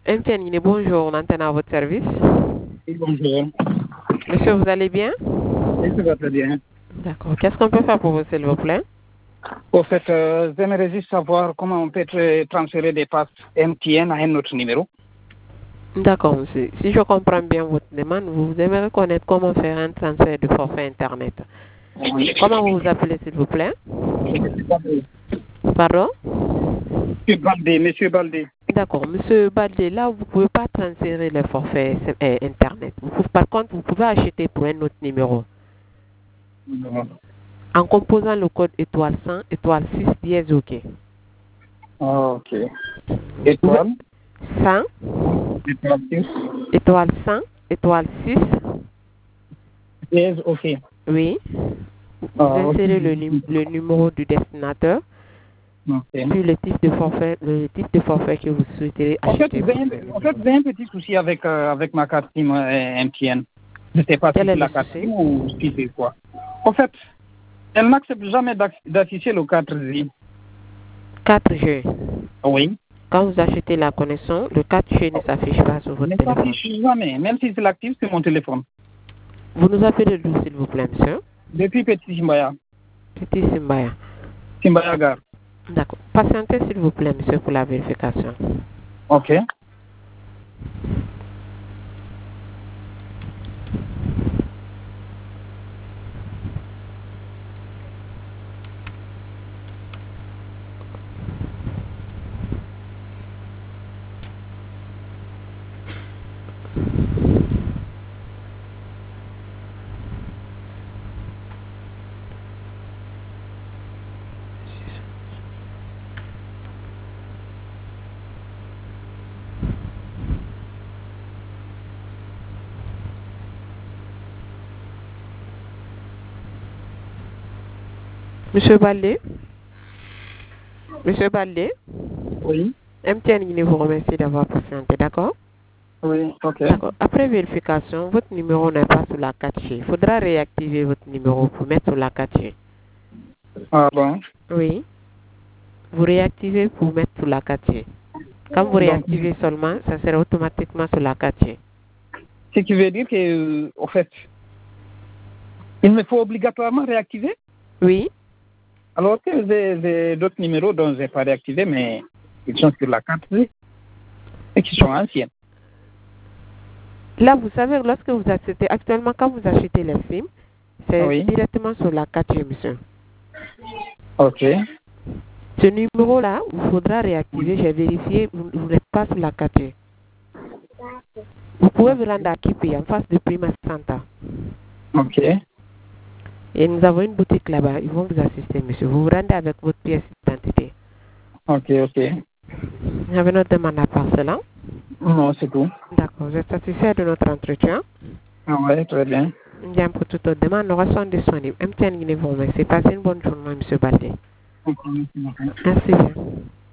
MTN Guinée, bonjour, on antenne à votre service. Oui, bonjour. Monsieur, vous allez bien? Oui, ça va très bien. D'accord. Qu'est-ce qu'on peut faire pour vous, s'il vous plaît? Au fait, j'aimerais juste savoir comment on peut transférer des passes MTN à un autre numéro. D'accord, monsieur. Si je comprends bien votre demande, vous aimeriez connaître comment faire un transfert de forfait Internet. Oui. Comment vous vous appelez, s'il vous plaît? Monsieur Pardon? Monsieur Baldé. D'accord, monsieur Baldé, là, vous ne pouvez pas transférer le forfait Internet. Par contre, vous pouvez acheter pour un autre numéro. En composant le code étoile 100, étoile 6, dièse OK. Ok. Étoile. 100, Étoile 6. étoile 100, étoile 6. Dièse, ok. Oui. Vous insérez le numéro du destinateur. Ok. Puis le type de forfait que vous souhaiterez acheter. En fait, j'ai un petit souci avec ma carte SIM MTN. Je ne sais pas si c'est la carte SIM ou si c'est quoi. En fait, elle n'accepte jamais d'afficher le 4G. 4G. Oui. Quand vous achetez la connexion, le 4G ne s'affiche pas sur votre téléphone. Ne s'affiche jamais, même si c'est l'actif sur mon téléphone. Vous nous appelez d'où, s'il vous plaît, monsieur? Depuis Petit Simbaya. Petit Simbaya. Simbaya Gare. D'accord. Patientez, s'il vous plaît, monsieur, pour la vérification. Ok. Monsieur Baldé? Monsieur Baldé? Oui. MTN Guinée vous remercie d'avoir patienté, d'accord? Oui, ok. D'accord. Après vérification, votre numéro n'est pas sur la 4G. Il faudra réactiver votre numéro pour mettre sur la 4G. Ah bon? Oui. Vous réactivez pour mettre sur la 4G. Quand vous réactivez seulement, ça sera automatiquement sur la 4G. Ce qui veut dire que, au fait, il me faut obligatoirement réactiver? Oui. Alors que j'ai d'autres numéros dont je n'ai pas réactivé, mais ils sont sur la 4G et qui sont anciens. Là, vous savez, lorsque vous achetez, actuellement, quand vous achetez les SIM, c'est directement sur la 4G, monsieur. Ok. Ce numéro-là, il faudra réactiver. J'ai vérifié, vous n'êtes pas sur la 4G. Vous pouvez vous rendre à Kipi, en face de Prima Santa. Ok. Et nous avons une boutique là-bas. Ils vont vous assister, monsieur. Vous vous rendez avec votre pièce d'identité. Ok, ok. Vous avez notre demande à part cela? Non, c'est tout. D'accord. Vous êtes satisfait de notre entretien? Ah ouais, très bien. Bien, pour toute autre demande, nous restons disponibles. MTN Guinée vous remercie. Passez une bonne journée, monsieur Baldé. Ok, merci beaucoup. Merci bien.